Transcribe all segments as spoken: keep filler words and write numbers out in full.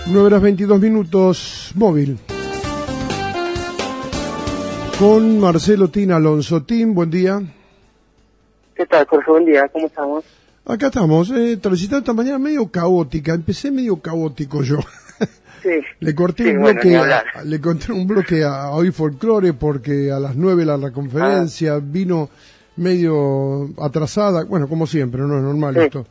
nueve horas veintidós minutos, móvil. Con Marcelo Tin Alonso. Tin, buen día. ¿Qué tal, Jorge? Buen día, ¿cómo estamos? Acá estamos, eh, transitando esta mañana medio caótica, empecé medio caótico yo. Sí. Le corté sí, un bueno, bloque, ni a, hablar. le corté un bloque a, a Hoy Folclore porque a las nueve la, la conferencia ah. vino medio atrasada, bueno, como siempre, no es normal sí. esto.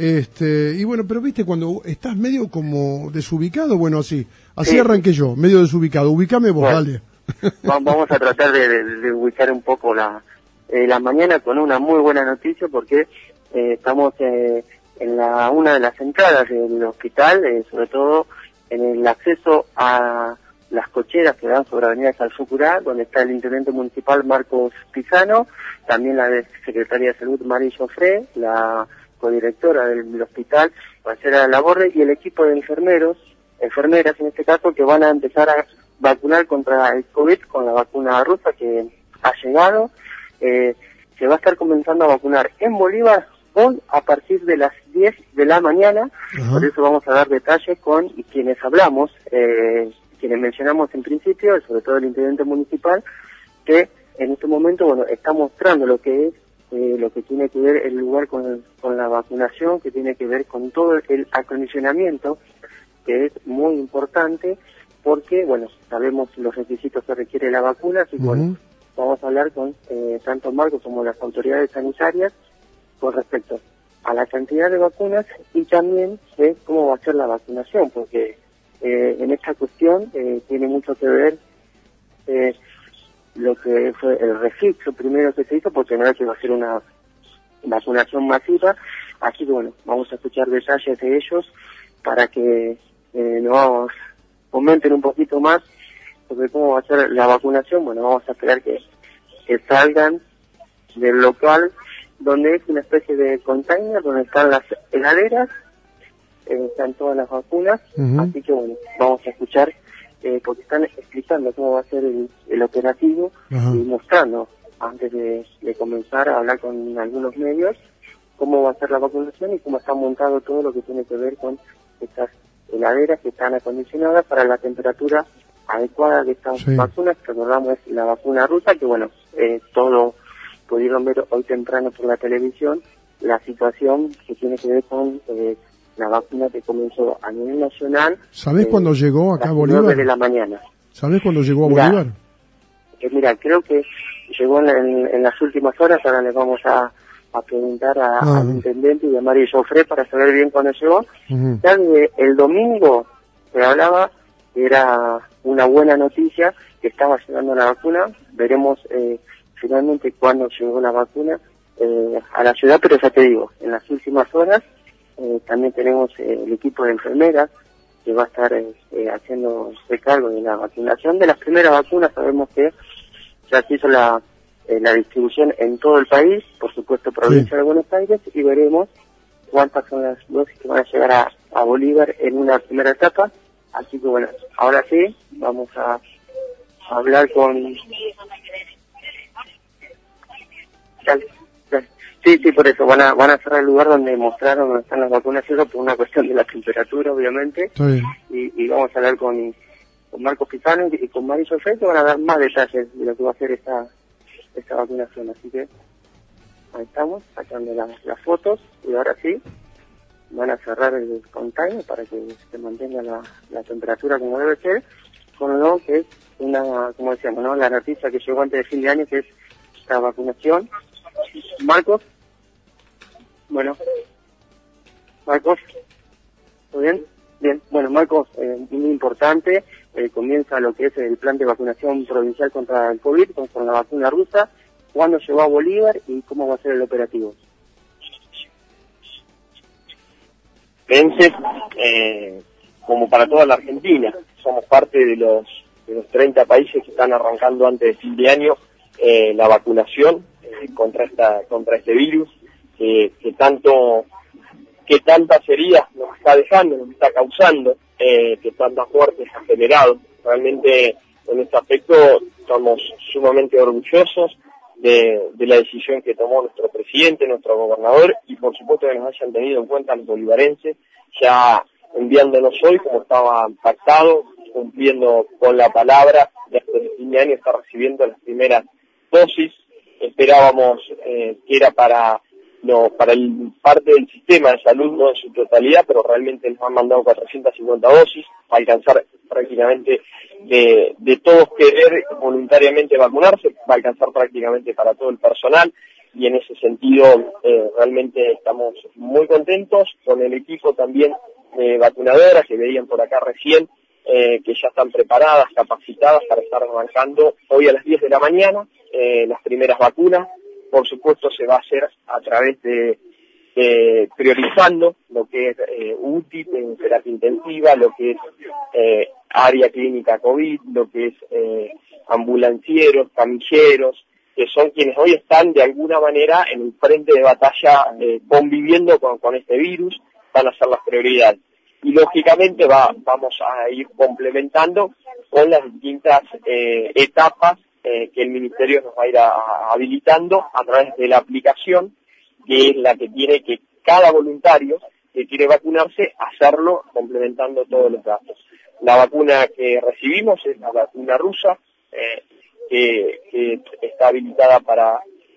Este, y bueno, pero viste, cuando estás medio como desubicado, bueno, así, así sí. arranqué yo, medio desubicado, ubicame vos, bueno, dale. Vamos a tratar de, de, de ubicar un poco la, eh, la mañana con una muy buena noticia porque eh, estamos eh, en la una de las entradas del hospital, eh, sobre todo en el acceso a las cocheras que dan sobre Avenida Calfucurá, donde está el intendente municipal Marcos Pisano, también la de Secretaría de Salud María Joffre, la codirectora del, del hospital, Marcela Laborde, y el equipo de enfermeros, enfermeras en este caso, que van a empezar a vacunar contra el COVID con la vacuna rusa que ha llegado. Eh, se va a estar comenzando a vacunar en Bolívar hoy a partir de las diez de la mañana. Uh-huh. Por eso vamos a dar detalles con quienes hablamos, eh, quienes mencionamos en principio, sobre todo el intendente municipal, que en este momento, bueno, está mostrando lo que es, eh, lo que tiene que ver el lugar con, el, con la vacunación, que tiene que ver con todo el acondicionamiento, que es muy importante, porque, bueno, sabemos los requisitos que requiere la vacuna, así que, uh-huh. bueno, vamos a hablar con eh, tanto Marcos como las autoridades sanitarias con respecto a la cantidad de vacunas y también de cómo va a ser la vacunación, porque eh, en esta cuestión eh, tiene mucho que ver eh, lo que fue el registro primero que se hizo, porque no es que va a ser una vacunación masiva, así que bueno, vamos a escuchar detalles de ellos para que eh, nos comenten un poquito más sobre cómo va a ser la vacunación. Bueno, vamos a esperar que, que salgan del local, donde es una especie de container, donde están las heladeras, eh, están todas las vacunas, uh-huh. así que bueno, vamos a escuchar, eh, porque están explicando cómo va a ser el, el operativo uh-huh. y mostrando, antes de, de comenzar a hablar con algunos medios, cómo va a ser la vacunación y cómo está montado todo lo que tiene que ver con estas heladeras que están acondicionadas para la temperatura adecuada de estas sí. vacunas, que recordamos es la vacuna rusa, que bueno, eh, todo pudieron ver hoy temprano por la televisión, la situación que tiene que ver con eh, la vacuna que comenzó a nivel nacional. ¿Sabés eh, cuándo llegó acá a Bolívar? nueve de la mañana. ¿Sabés cuándo llegó a mirá, Bolívar? Eh, mira, creo que llegó en, en, en las últimas horas, ahora le vamos a, a preguntar a, uh-huh. al intendente y a María Joffre para saber bien cuándo llegó. Uh-huh. Ya que el domingo se hablaba, era una buena noticia que estaba llegando la vacuna, veremos eh, finalmente cuándo llegó la vacuna eh, a la ciudad, pero ya te digo, en las últimas horas eh, también tenemos eh, el equipo de enfermeras que va a estar eh, eh, haciendo el cargo de la vacunación de las primeras vacunas. Sabemos que ya se hizo la, eh, la distribución en todo el país, por supuesto provincia sí. de Buenos Aires, y veremos cuántas son las dosis que van a llegar a, a Bolívar en una primera etapa. Así que bueno, ahora sí, vamos a, a hablar con... Sí, sí, por eso, van a van a cerrar el lugar donde mostraron donde están las vacunas, eso por una cuestión de la temperatura, obviamente, y, y vamos a hablar con, con Marcos Pisano y con María Joffre, que van a dar más detalles de lo que va a ser esta, esta vacunación, así que ahí estamos, sacando las, las fotos, y ahora sí, van a cerrar el container para que se mantenga la, la temperatura como debe ser, con lo que es una, como decíamos, ¿no? La noticia que llegó antes de fin de año, que es la vacunación. Marcos, bueno, Marcos, ¿todo bien? Bien, bueno, Marcos, eh, muy importante, eh, comienza lo que es el plan de vacunación provincial contra el COVID, con, con la vacuna rusa. ¿Cuándo llegó a Bolívar y cómo va a ser el operativo? Eh, como para toda la Argentina, somos parte de los de los treinta países que están arrancando antes de fin de año eh, la vacunación eh, contra esta contra este virus eh, que tanto que tantas heridas nos está dejando, nos está causando, eh, que tantas muertes ha generado. Realmente en este aspecto estamos sumamente orgullosos de, de la decisión que tomó nuestro presidente, nuestro gobernador, y por supuesto que nos hayan tenido en cuenta los bolivarenses. Ya en enviándonos hoy, como estaba pactado, cumpliendo con la palabra, desde el fin de año está recibiendo las primeras dosis. Esperábamos eh, que era para no para el parte del sistema de salud, no en su totalidad, pero realmente nos han mandado cuatrocientas cincuenta dosis para alcanzar prácticamente de, de todos querer voluntariamente vacunarse, va a alcanzar prácticamente para todo el personal, y en ese sentido eh, realmente estamos muy contentos con el equipo también de vacunadoras que veían por acá recién, eh, que ya están preparadas, capacitadas para estar arrancando hoy a las diez de la mañana eh, las primeras vacunas. Por supuesto se va a hacer a través de, de priorizando lo que es eh, U T I, en terapia intensiva, lo que es eh, área clínica COVID, lo que es eh, ambulancieros, camilleros, que son quienes hoy están de alguna manera en el frente de batalla eh, conviviendo con, con este virus, van a ser las prioridades. Y lógicamente va, vamos a ir complementando con las distintas eh, etapas Eh, que el Ministerio nos va a ir a, a, habilitando a través de la aplicación, que es la que tiene que cada voluntario que quiere vacunarse hacerlo complementando todos los datos. La vacuna que recibimos es la vacuna rusa, eh, que, que está habilitada para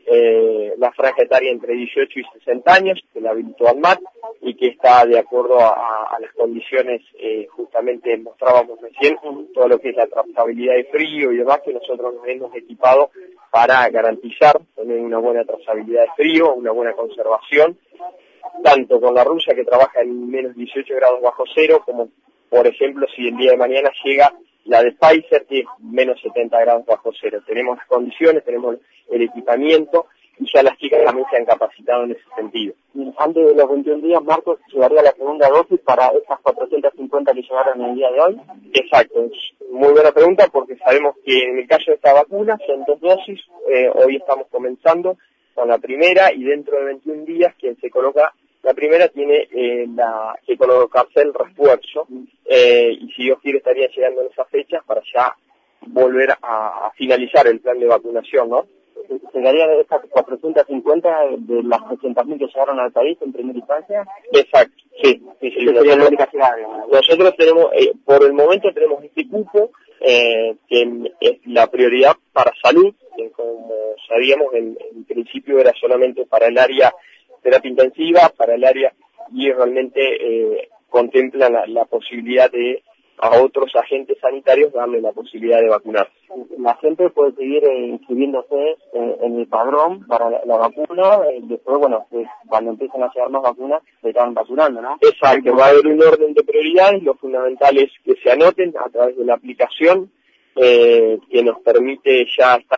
eh, la franja etaria entre dieciocho y sesenta años, que la habilitó ANMAT y que está de acuerdo a, a las condiciones, eh, justamente mostrábamos recién, todo lo que es la trazabilidad de frío y demás, que nosotros nos hemos equipado para garantizar tener una buena trazabilidad de frío, una buena conservación, tanto con la rusa que trabaja en menos dieciocho grados bajo cero, como por ejemplo si el día de mañana llega la de Pfizer, que es menos setenta grados bajo cero. Tenemos las condiciones, tenemos el equipamiento, y ya las chicas también se han capacitado en ese sentido. Y antes de los veintiún días, Marcos, llegaría la segunda dosis para estas cuatrocientas cincuenta que llegaron en el día de hoy. Exacto, es muy buena pregunta, porque sabemos que en el caso de esta vacuna son dos dosis, eh, hoy estamos comenzando con la primera, y dentro de veintiún días quien se coloca la primera tiene eh, la, que colocarse el refuerzo, eh, y si Dios quiere estaría llegando en esas fechas para ya volver a, a finalizar el plan de vacunación, ¿no? ¿Llegaría de estas cuatrocientas cincuenta de las trescientas mil que llegaron al país en primera instancia? Exacto, sí. sí, sí nosotros, la única ciudad, nosotros tenemos, eh, por el momento tenemos este cupo, eh, que es la prioridad para salud, que como sabíamos en, en principio era solamente para el área terapia intensiva, para el área, y realmente eh, contempla la, la posibilidad de a otros agentes sanitarios darle la posibilidad de vacunar. La gente puede seguir eh, inscribiéndose eh, en el padrón para la, la vacuna, eh, después, bueno, eh, cuando empiecen a llegar más vacunas, se están vacunando, ¿no? Exacto, va a haber un orden de prioridades, lo fundamental es que se anoten a través de la aplicación, eh, que nos permite ya estar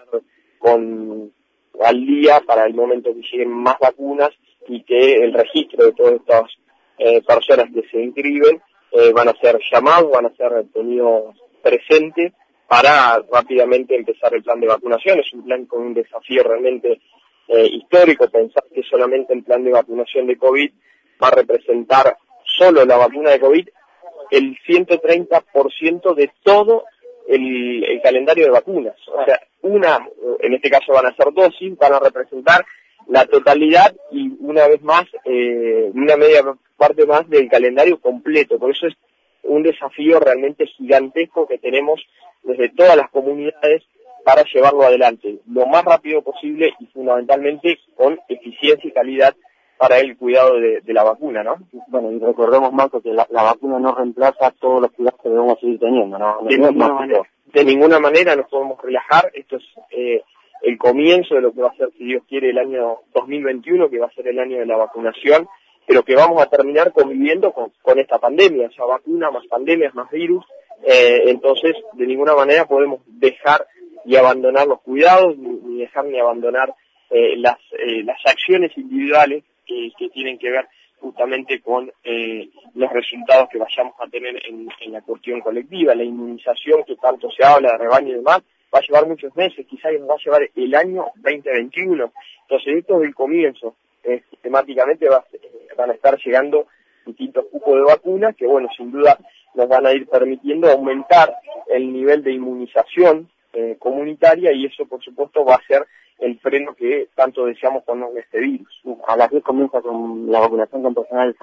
con al día para el momento que lleguen más vacunas, y que el registro de todas estas eh, personas que se inscriben eh, van a ser llamados, van a ser tenidos presentes para rápidamente empezar el plan de vacunación. Es un plan con un desafío realmente eh, histórico, pensar que solamente el plan de vacunación de COVID va a representar solo la vacuna de COVID el ciento treinta por ciento de todo el, el calendario de vacunas. O sea, una, en este caso van a ser dosis, van a representar la totalidad y una vez más, eh, una media parte más del calendario completo. Por eso es un desafío realmente gigantesco que tenemos desde todas las comunidades para llevarlo adelante lo más rápido posible y fundamentalmente con eficiencia y calidad para el cuidado de, de la vacuna, ¿no? Bueno, y recordemos, Marco, que la, la vacuna no reemplaza todos los cuidados que debemos seguir teniendo, ¿no? De, no, ninguna, manera, de ninguna manera nos podemos relajar. Esto es eh, el comienzo de lo que va a ser, si Dios quiere, el año dos mil veintiuno, que va a ser el año de la vacunación, pero que vamos a terminar conviviendo con, con esta pandemia, ya vacuna, más pandemias, más virus. Eh, entonces, de ninguna manera podemos dejar y abandonar los cuidados, ni, ni dejar ni abandonar eh, las, eh, las acciones individuales que, que tienen que ver justamente con eh, los resultados que vayamos a tener en, en la cuestión colectiva. La inmunización que tanto se habla de rebaño y demás va a llevar muchos meses, quizás nos va a llevar el año veinte veintiuno. Entonces esto es el comienzo. Eh, sistemáticamente va, eh, van a estar llegando distintos cupos de vacunas que, bueno, sin duda nos van a ir permitiendo aumentar el nivel de inmunización eh, comunitaria, y eso por supuesto va a ser el freno que tanto deseamos con este virus. A las diez comienza con la vacunación con personal de salud.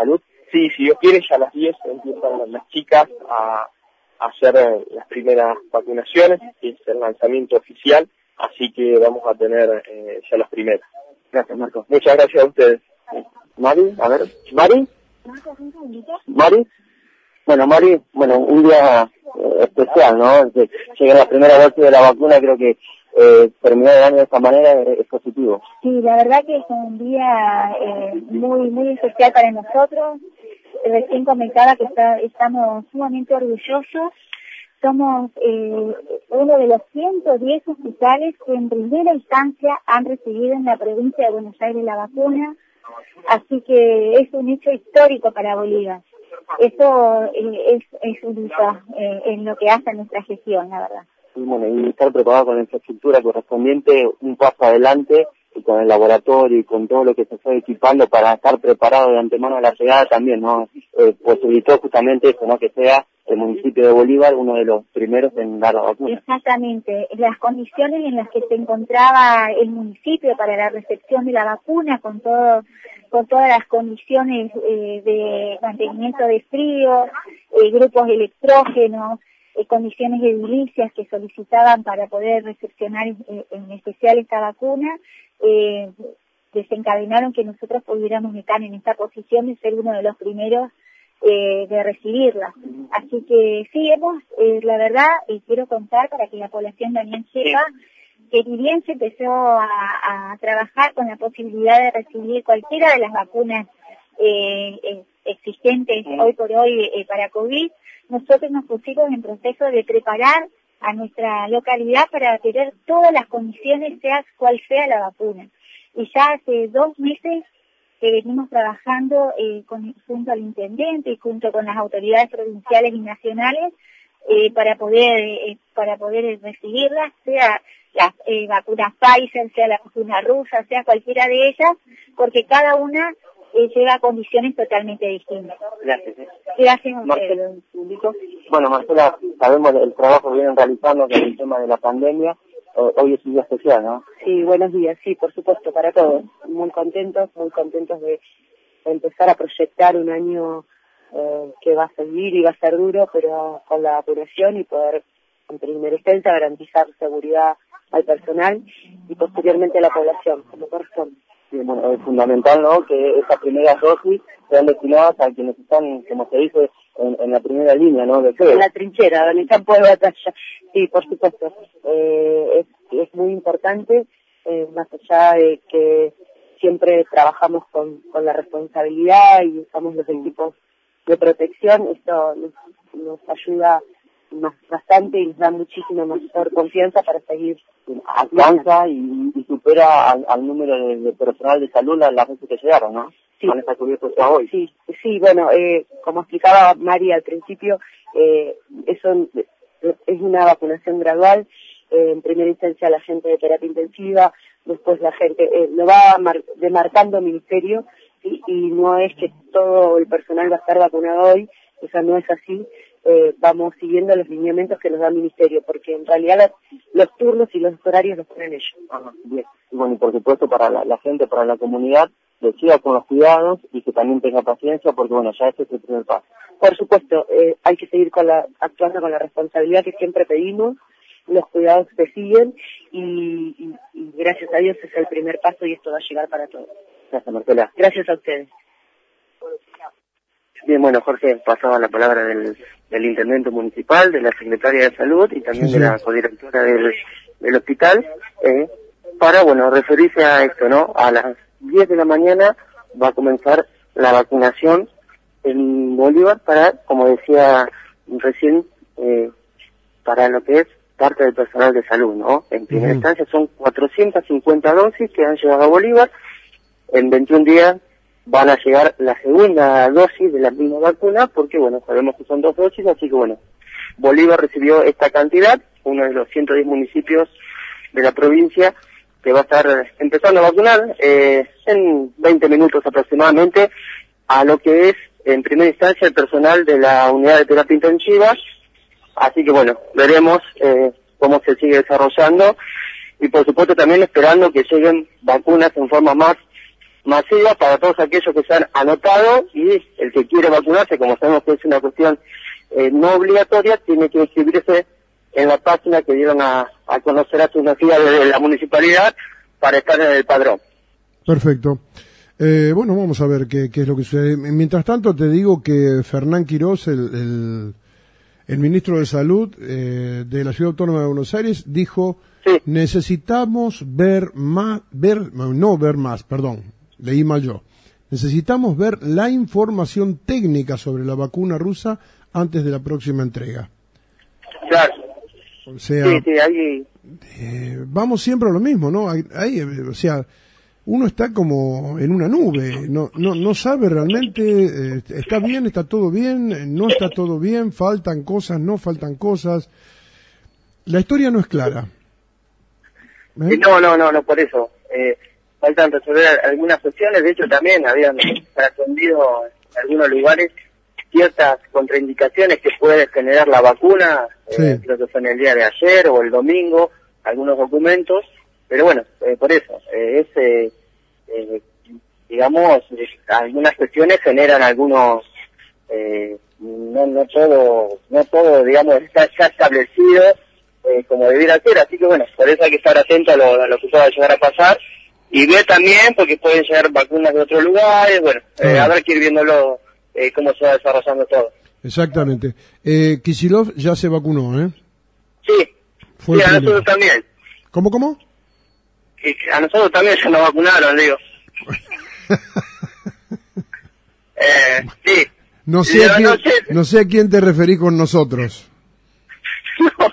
Sí, si Dios quiere, ya a las diez empiezan las chicas a, a hacer eh, las primeras vacunaciones, que es el lanzamiento oficial, así que vamos a tener eh, ya las primeras. Gracias, Marco. Muchas gracias a ustedes. Mari, a ver, Mari. Mari. Bueno, Mari, bueno, un día eh, especial, ¿no? Que llega la primera dosis de la vacuna, creo que eh, terminar el año de esta manera es, es positivo. Sí, la verdad que es un día eh, muy muy especial para nosotros. Recién comentaba que está, estamos sumamente orgullosos. Somos eh, uno de los ciento diez hospitales que en primera instancia han recibido en la provincia de Buenos Aires la vacuna, así que es un hecho histórico para Bolívar. Eso eh, es, es un hito eh, en lo que hace nuestra gestión, la verdad. Y bueno, y estar preparado con la infraestructura correspondiente, un paso adelante, y con el laboratorio y con todo lo que se fue equipando para estar preparado de antemano a la llegada también, ¿no? Eh, posibilitó justamente eso, ¿no? Que sea el municipio de Bolívar uno de los primeros en dar la vacuna. Exactamente. Las condiciones en las que se encontraba el municipio para la recepción de la vacuna, con todo, con todas las condiciones eh, de mantenimiento de frío, eh, grupos electrógenos, eh, condiciones edilicias que solicitaban para poder recepcionar eh, en especial esta vacuna, eh, desencadenaron que nosotros pudiéramos estar en esta posición de ser uno de los primeros eh, de recibirla. Así que sí, hemos, eh, la verdad, eh, quiero contar para que la población también sepa que ni bien se empezó a, a trabajar con la posibilidad de recibir cualquiera de las vacunas eh, eh, existentes hoy por hoy eh, para COVID, nosotros nos pusimos en proceso de preparar a nuestra localidad para tener todas las condiciones, sea cual sea la vacuna. Y ya hace dos meses que venimos trabajando eh, con, junto al intendente y junto con las autoridades provinciales y nacionales eh, para poder eh, para poder recibirlas, sea las eh, vacunas Pfizer, sea la vacuna rusa, sea cualquiera de ellas, porque cada una eh, lleva condiciones totalmente distintas. Gracias. ¿eh? Gracias a Marcela, bueno, Marcela, sabemos el trabajo que vienen realizando con el tema de la pandemia. Hoy es un día especial, ¿no? Sí, buenos días, sí, por supuesto, para todos. Muy contentos, muy contentos de empezar a proyectar un año eh, que va a seguir y va a ser duro, pero con la vacunación y poder, en primera instancia, garantizar seguridad al personal y posteriormente a la población, como corresponde. Sí, bueno, es fundamental, ¿no?, que esas primeras dosis sean destinadas a quienes están, como se dice, en, en la primera línea, ¿no?, de fe. En la trinchera, en el campo de batalla. Sí, por supuesto. Eh, es, es muy importante, eh, más allá de que siempre trabajamos con, con la responsabilidad y usamos los equipos de protección, esto nos, nos ayuda más, bastante y nos da muchísima mayor confianza para seguir. Alcanza y, y supera al, al número de, de personal de salud las, las veces que llegaron, ¿no? Sí. Van a estar cubiertos ya hoy. Sí, sí, bueno, eh, como explicaba Mari al principio, eh, eso es una vacunación gradual. Eh, en primera instancia la gente de terapia intensiva, después la gente, eh, lo va mar demarcando el ministerio, ¿sí? Y no es que todo el personal va a estar vacunado hoy, o sea, no es así. Eh, vamos siguiendo los lineamientos que nos da el ministerio, porque en realidad la, los turnos y los horarios los ponen ellos. Ajá, bien. Y bueno, y por supuesto para la, la gente, para la comunidad, que siga con los cuidados y que también tenga paciencia, porque bueno, ya este es el primer paso. Por supuesto, eh, hay que seguir con la, actuando con la responsabilidad que siempre pedimos, los cuidados se siguen y, y, y gracias a Dios es el primer paso y esto va a llegar para todos. Gracias, Marcela. Gracias a ustedes. Bien, bueno, Jorge, pasaba la palabra del, del intendente municipal, de la secretaria de salud y también sí, sí. de la codirectora del, del hospital, eh, para, bueno, referirse a esto, ¿no? A las diez de la mañana va a comenzar la vacunación en Bolívar para, como decía recién, eh, para lo que es parte del personal de salud, ¿no? En primera uh-huh. instancia son cuatrocientas cincuenta dosis que han llegado a Bolívar. En veintiún días van a llegar la segunda dosis de la misma vacuna, porque, bueno, sabemos que son dos dosis, así que, bueno, Bolívar recibió esta cantidad, uno de los ciento diez municipios de la provincia, que va a estar empezando a vacunar eh, en veinte minutos aproximadamente, a lo que es, en primera instancia, el personal de la unidad de terapia intensiva. Así que, bueno, veremos eh, cómo se sigue desarrollando y, por supuesto, también esperando que lleguen vacunas en forma más masiva para todos aquellos que se han anotado, y el que quiere vacunarse, como sabemos que es una cuestión eh, no obligatoria, tiene que inscribirse en la página que dieron a, a conocer a sus días de la municipalidad para estar en el padrón. Perfecto. Eh, bueno, vamos a ver qué, qué es lo que sucede. Mientras tanto, te digo que Fernán Quirós, el, el, el ministro de Salud eh, de la Ciudad Autónoma de Buenos Aires, dijo, sí, necesitamos ver más, ver, no ver más, perdón, leí mal yo. Necesitamos ver la información técnica sobre la vacuna rusa antes de la próxima entrega. Claro. O sea, sí, sí, ahí... eh, vamos siempre a lo mismo, ¿no? Hay, hay, o sea, uno está como en una nube, no no no sabe realmente, eh, está bien, está todo bien, no está todo bien, faltan cosas, no faltan cosas. La historia no es clara. ¿Eh? No, no, no, no, por eso. Eh, faltan resolver algunas cuestiones, de hecho también habían trascendido en algunos lugares ciertas contraindicaciones que puede generar la vacuna, sí. eh, creo que fue en el día de ayer o el domingo, algunos documentos, pero bueno, eh, por eso, eh, es, eh, eh, digamos, eh, algunas cuestiones generan algunos, eh, no no todo, no todo, digamos, está ya establecido eh, como debiera ser, así que bueno, por eso hay que estar atento a lo, a lo que pueda llegar a pasar, y ver también, porque pueden llegar vacunas de otros lugares, bueno, sí. eh, habrá que ir viéndolo, eh, cómo se va desarrollando todo. Exactamente. Eh, Kicillof ya se vacunó, ¿eh? Sí, Fue sí, a nosotros también. ¿Cómo, cómo? A nosotros también se nos vacunaron, digo. eh, sí. No sé, a quién, no, sé. no sé a quién te referís con nosotros. No,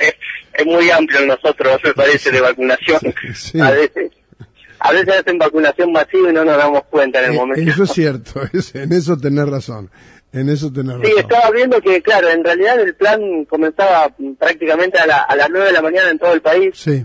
es muy amplio el nosotros, me parece, de vacunación. Sí. A veces a veces hacen vacunación masiva y no nos damos cuenta en el eh, momento. Eso es cierto, es, en eso tenés razón. En eso tenés razón. Sí, estaba viendo que, claro, en realidad el plan comenzaba prácticamente a, la, a las nueve de la mañana en todo el país. Sí.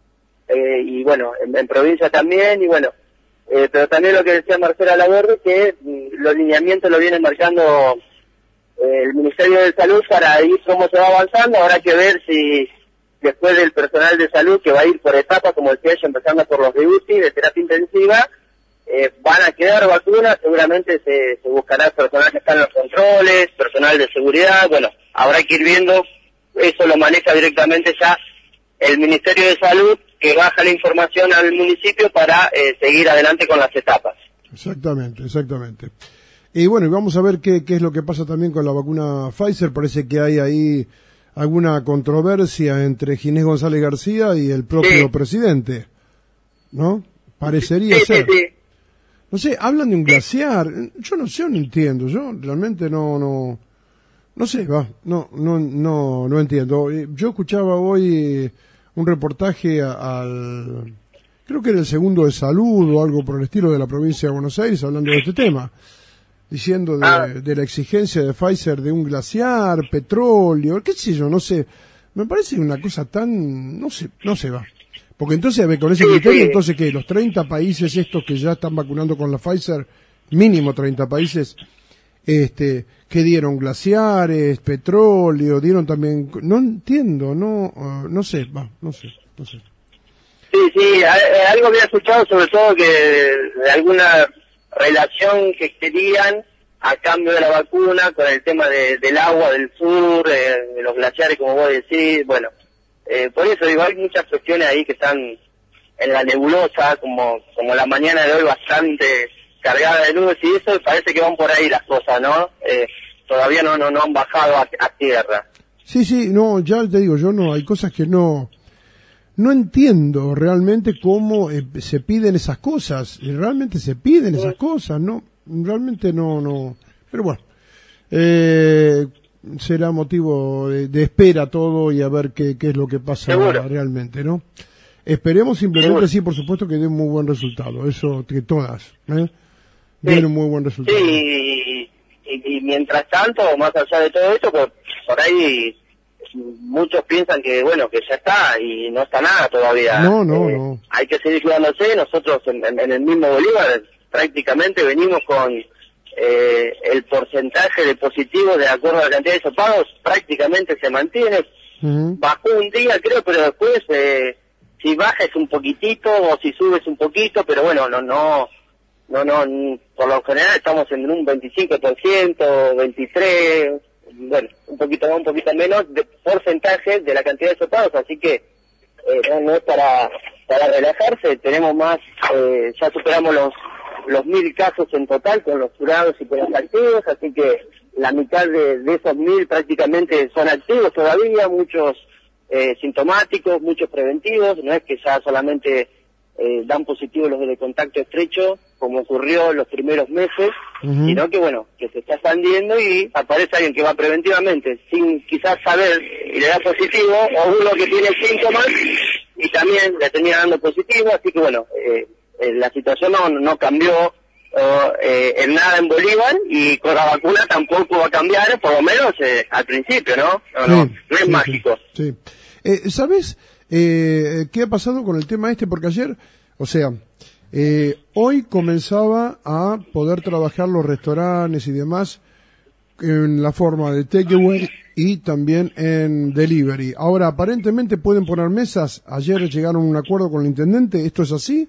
Eh, y bueno, en, en provincia también, y bueno, eh, pero también lo que decía Marcela Laborde, que mm, los lineamientos lo viene marcando eh, el Ministerio de Salud para ir cómo se va avanzando. Habrá que ver si después del personal de salud, que va a ir por etapas, como decía ella, empezando por los de U C I, de terapia intensiva, eh, van a quedar vacunas, seguramente se, se buscará personal que está en los controles, personal de seguridad, bueno, habrá que ir viendo, eso lo maneja directamente ya el Ministerio de Salud, que baja la información al municipio para eh, seguir adelante con las etapas. Exactamente, exactamente. Y bueno, y vamos a ver qué, qué es lo que pasa también con la vacuna Pfizer. Parece que hay ahí alguna controversia entre Ginés González García y el propio sí. presidente, ¿no? Parecería sí, ser. Sí, sí. No sé, hablan de un glaciar. Yo no sé, no entiendo. Yo realmente no, no, no sé, va, no, no, no, no entiendo. Yo escuchaba hoy un reportaje al, creo que era el segundo de salud o algo por el estilo de la provincia de Buenos Aires, hablando de este tema, diciendo de, ah. de la exigencia de Pfizer de un glaciar, petróleo, qué sé yo, no sé. Me parece una cosa tan, no sé, no se va. Porque entonces, con ese criterio, entonces que los treinta países estos que ya están vacunando con la Pfizer, mínimo treinta países, este, que dieron glaciares, petróleo, dieron también, no entiendo, no, uh, no sé, va, no sé, no sé. Sí, sí, algo había escuchado sobre todo que de alguna relación que querían a cambio de la vacuna con el tema de, del agua del sur, eh, de los glaciares, como vos decís, bueno. Eh, por eso digo, hay muchas cuestiones ahí que están en la nebulosa, como como la mañana de hoy bastante cargada de nubes, y eso parece que van por ahí las cosas, ¿no? Eh, todavía no, no no han bajado a, a tierra. Sí, sí, no, ya te digo, yo no, hay cosas que no no entiendo realmente cómo eh, se piden esas cosas, y realmente se piden esas cosas, ¿no? Realmente no, no, pero bueno, eh... será motivo de, de espera todo y a ver qué, qué es lo que pasa Seguro. realmente, ¿no? Esperemos simplemente, Seguro. sí, por supuesto, que den un muy buen resultado, eso que todas, ¿eh? Den sí. un muy buen resultado. Sí, y, y, y mientras tanto, más allá de todo esto, pues por ahí muchos piensan que, bueno, que ya está y no está nada todavía. No, no, eh, no. Hay que seguir cuidándose, nosotros en, en, en el mismo Bolívar prácticamente venimos con Eh, el porcentaje de positivos de acuerdo a la cantidad de hisopados prácticamente se mantiene. Uh-huh. Bajó un día creo, pero después eh, si baja es un poquitito o si sube es un poquito, pero bueno, no no no, no, por lo general estamos en un veinticinco por ciento, veintitrés por ciento, bueno, un poquito más, un poquito menos de porcentaje de la cantidad de sopados, así que eh, no, no es para, para relajarse, tenemos más, eh, ya superamos los los mil casos en total con los curados y con los activos, así que la mitad de, de esos mil prácticamente son activos todavía, muchos eh, sintomáticos, muchos preventivos, no es que ya solamente eh, dan positivos los de contacto estrecho, como ocurrió en los primeros meses, uh-huh. sino que bueno, que se está expandiendo y aparece alguien que va preventivamente sin quizás saber y le da positivo, o uno que tiene síntomas y también le tenía dando positivo, así que bueno, eh, eh, la situación no, no cambió eh, en nada en Bolívar, y con la vacuna tampoco va a cambiar, por lo menos eh, al principio, ¿no? No, sí, no, no es sí, mágico. Sí. sí. Eh, ¿Sabes eh, qué ha pasado con el tema este? Porque ayer, o sea, eh, hoy comenzaba a poder trabajar los restaurantes y demás en la forma de takeaway y también en delivery. Ahora, aparentemente pueden poner mesas. Ayer llegaron a un acuerdo con el intendente. ¿Esto es así?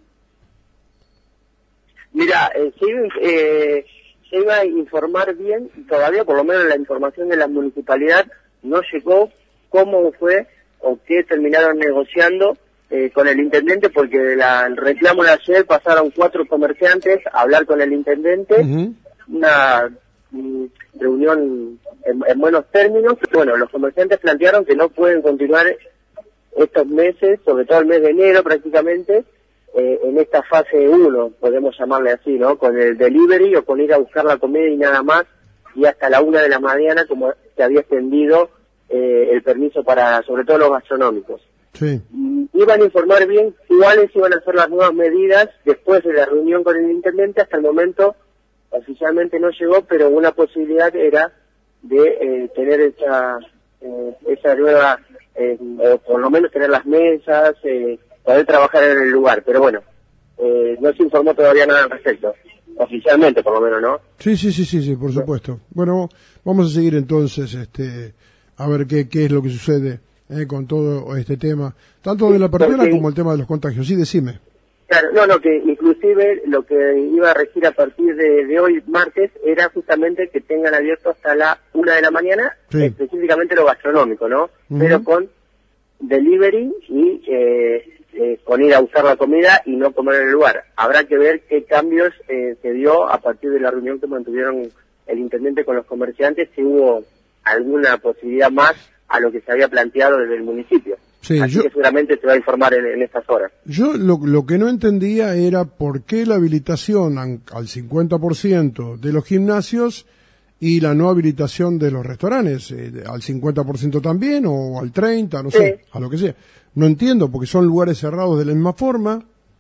Mira, eh, se, eh, se iba a informar bien, todavía por lo menos la información de la municipalidad no llegó cómo fue o qué terminaron negociando eh, con el intendente, porque la, el reclamo de ayer pasaron cuatro comerciantes a hablar con el intendente, uh-huh. una mm, reunión en, en buenos términos. Bueno, los comerciantes plantearon que no pueden continuar estos meses, sobre todo el mes de enero prácticamente, Eh, en esta fase uno, podemos llamarle así, ¿no? Con el delivery o con ir a buscar la comida y nada más, y hasta la una de la mañana, como se había extendido eh, el permiso para, sobre todo los gastronómicos. Sí. Iban a informar bien cuáles iban a ser las nuevas medidas después de la reunión con el intendente. Hasta el momento oficialmente no llegó, pero una posibilidad era de eh, tener esa, eh, esa nueva, eh, o por lo menos tener las mesas, eh, poder trabajar en el lugar, pero bueno, eh, no se informó todavía nada al respecto, oficialmente por lo menos, ¿no? Sí, sí, sí, sí, sí, por supuesto. Bueno, vamos a seguir entonces, este, a ver qué, qué es lo que sucede eh, con todo este tema, tanto de la apertura como el tema de los contagios. Sí, decime. Claro, no, no, que inclusive lo que iba a regir a partir de, de hoy, martes, era justamente que tengan abierto hasta la una de la mañana, sí. específicamente lo gastronómico, ¿no? Uh-huh. Pero con delivery y eh, eh, con ir a buscar la comida y no comer en el lugar. Habrá que ver qué cambios eh, se dio a partir de la reunión que mantuvieron el intendente con los comerciantes, si hubo alguna posibilidad más a lo que se había planteado desde el municipio. Sí, Así yo, que seguramente se va a informar en, en estas horas. Yo lo, lo que no entendía era por qué la habilitación al cincuenta por ciento de los gimnasios y la no habilitación de los restaurantes, eh, al cincuenta por ciento también, o al treinta por ciento, no sí. sé, a lo que sea. No entiendo, porque son lugares cerrados de la misma forma.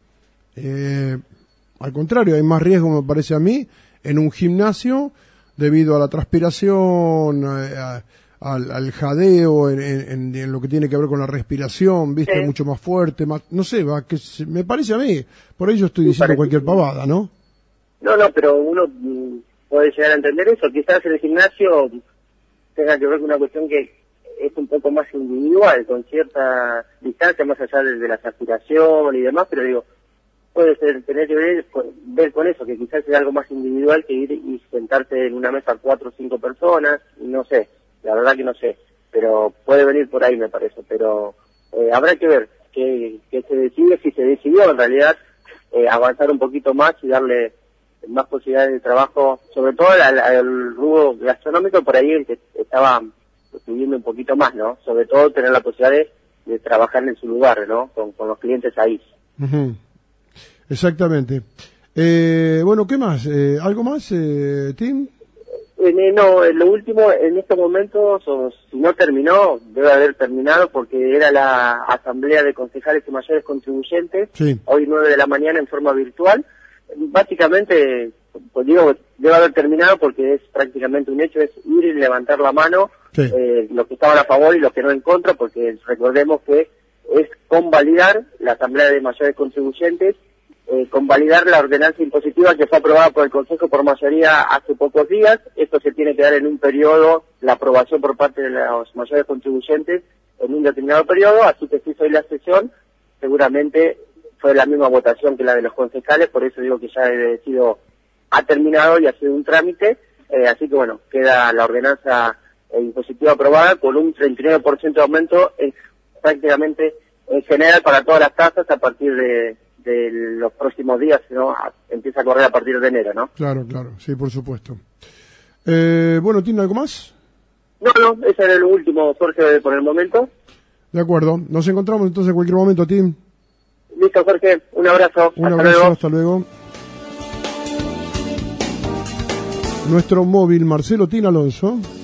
Eh, al contrario, hay más riesgo, me parece a mí, en un gimnasio, debido a la transpiración, a, a, al, al jadeo, en, en, en lo que tiene que ver con la respiración, viste, sí. mucho más fuerte, más, no sé, va, que se, me parece a mí. Por ello estoy diciendo parece, cualquier pavada, ¿no? No, no, pero uno puede llegar a entender eso. Quizás en el gimnasio tenga que ver con una cuestión que es un poco más individual, con cierta distancia más allá de, de la aspiración y demás, pero digo, puede ser, tener que ver con, ver con eso, que quizás sea algo más individual que ir y sentarse en una mesa cuatro o cinco personas, y no sé, la verdad que no sé, pero puede venir por ahí me parece, pero eh, habrá que ver qué, qué se decide, si se decidió en realidad eh, avanzar un poquito más y darle más posibilidades de trabajo, sobre todo al, al rubro gastronómico, por ahí el que estaba subiendo un poquito más, ¿no? Sobre todo tener la posibilidad de, de trabajar en su lugar, ¿no? Con, con los clientes ahí. Uh-huh. Exactamente. Eh, bueno, ¿qué más? Eh, ¿Algo más, eh, Tim? Eh, no, lo último, en estos momentos, o si no terminó, debe haber terminado, porque era la asamblea de concejales y mayores contribuyentes, sí. hoy nueve de la mañana en forma virtual. Básicamente, pues digo, debe haber terminado porque es prácticamente un hecho, es ir y levantar la mano, sí. eh, los que estaban a favor y los que no en contra, porque recordemos que es convalidar la asamblea de mayores contribuyentes, eh, convalidar la ordenanza impositiva que fue aprobada por el Consejo por mayoría hace pocos días. Esto se tiene que dar en un periodo, la aprobación por parte de los mayores contribuyentes en un determinado periodo, así que si hizo hoy la sesión, seguramente fue la misma votación que la de los concejales, por eso digo que ya he sido, ha terminado y ha sido un trámite, eh, así que bueno, queda la ordenanza eh, impositiva aprobada con un treinta y nueve por ciento de aumento eh, prácticamente en general para todas las tasas a partir de, de los próximos días, ¿no? A, empieza a correr a partir de enero, ¿no? Claro, claro, sí, por supuesto. Eh, bueno, ¿tiene algo más? No, no, ese era el último, Jorge, por el momento. De acuerdo, nos encontramos entonces en cualquier momento, Tim. Listo, Jorge, un abrazo. Un hasta abrazo, luego. hasta luego. Nuestro móvil, Marcelo Tin Alonso.